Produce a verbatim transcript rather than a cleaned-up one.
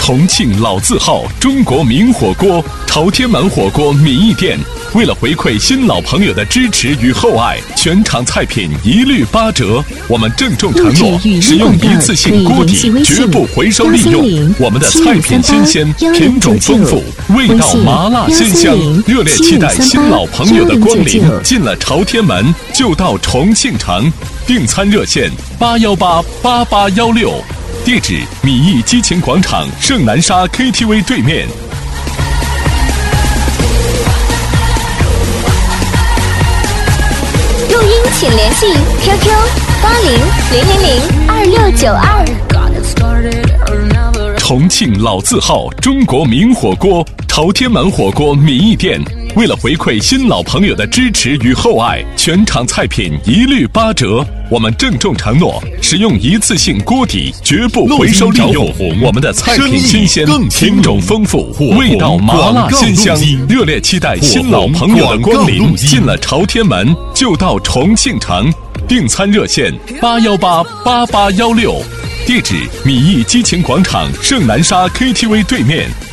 重庆老字号中国名火锅朝天门火锅民意店，为了回馈新老朋友的支持与厚爱，全场菜品一律八折。我们郑重承诺，使用一次性锅底，绝不回收利用。我们的菜品新鲜，品种丰富，味道麻辣鲜香。热烈期待新老朋友的光临。进了朝天门，就到重庆城。订餐热线八幺八八八幺六。地址：米易激情广场圣南沙 K T V 对面。 录音请联系 Q Q 八零零零零二六九二。 重庆老字号中国名火锅朝天门火锅民意店，为了回馈新老朋友的支持与厚爱，全场菜品一律八折。我们郑重承诺，使用一次性锅底，绝不回收利用。我们的菜品新鲜，品种丰富，味道麻辣鲜香。热烈期待新老朋友的光临。进了朝天门，就到重庆城。订餐热线八幺八八八幺六。地址：米易激情广场圣南沙 K T V 对面。